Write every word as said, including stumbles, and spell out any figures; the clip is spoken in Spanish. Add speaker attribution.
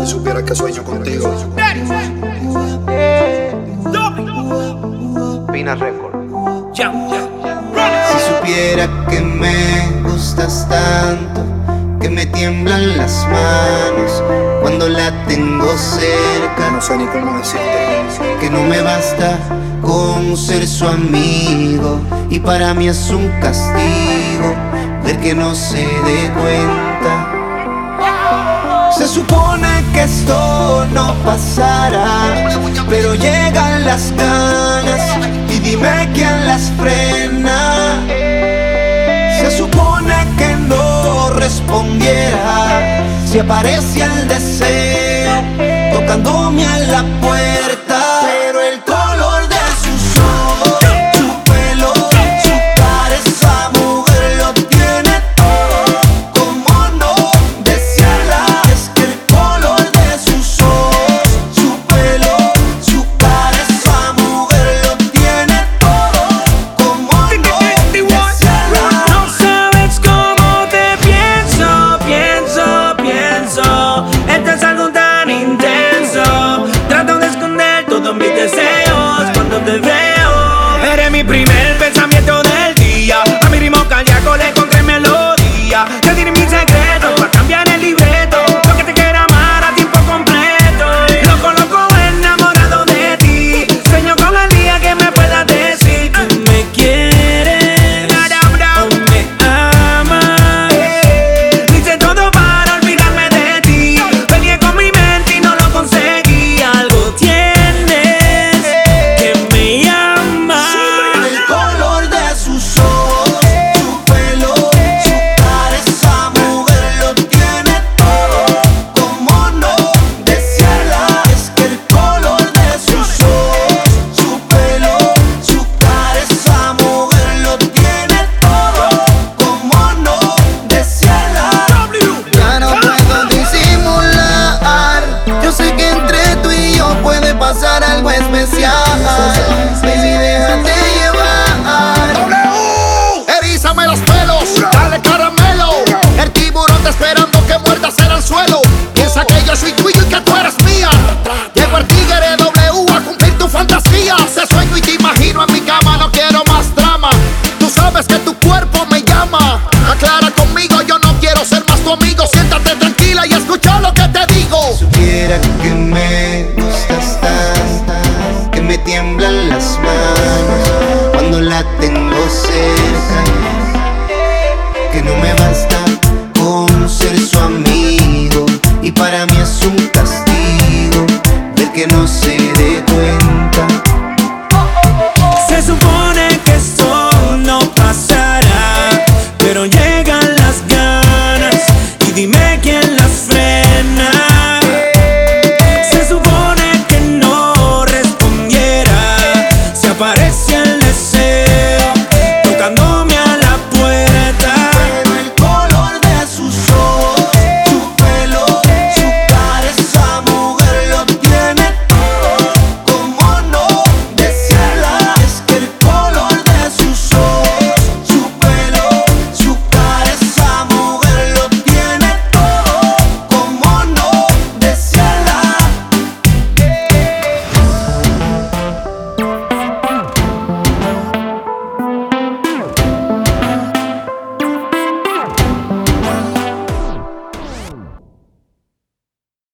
Speaker 1: Si supieras que sueño contigo.
Speaker 2: Pina Record.
Speaker 3: Si supiera que me gustas tanto, que me tiemblan las manos cuando la tengo cerca,
Speaker 1: No sé ni cómo decirte.
Speaker 3: que no me basta con ser su amigo, y para mí es un castigo ver que no se dé cuenta. Se supone que esto no pasará, pero llegan las ganas y dime quién las frena. Se supone que no respondiera si aparece el deseo tocándome a la puerta, pero el color de sus ojos, su pelo, su cara, esa mujer lo tiene todo. ¿Cómo no desearla? Es que el color de sus ojos, su pelo, su cara, esa mujer lo tiene todo. ¿Cómo no desearla?
Speaker 4: No sabes cómo te pienso, pienso, pienso. Esto es algo tan intenso. Trato de esconder todos mis deseos cuando te veo. Eres mi primer pensamiento del día. A mi ritmo cardíaco le encontré melodía. Te diré mis secretos para cambiar el libreto. Lo que te quiero amar a tiempo completo. Loco, loco, enamorado de ti. Sueño con el día que me puedas decir tú me quieres o me amas. Hice todo para olvidarme de ti. Peleé con mi mente y no lo conseguí. Algo tienes que me llama.
Speaker 3: El color de sus ojos, su pelo, su cara, esa mujer lo tiene todo. ¿Cómo no desearla? Es que el color de sus ojos, su pelo, su cara, esa mujer lo tiene todo. ¿Cómo no desearla? Ya no puedo disimular. Yo sé que entre tú y yo puede pasar algo especial. Baby, déjate llevar. Erízame los pelos, dale caramelo. El tiburón está esperando que muerdas en el suelo. Piensa que yo soy tuyo y que tú eres mía. Llego el tigre W a cumplir tu fantasía. Te sueño y te imagino en mi cama, no quiero más drama. Tú sabes que tu cuerpo me llama. Aclara conmigo, yo no quiero ser más tu amigo. Siéntate tranquila y escucha lo que te digo. Supiera que me gustas tanto, que me tiemblan las manos cuando la tengo cerca, que no me va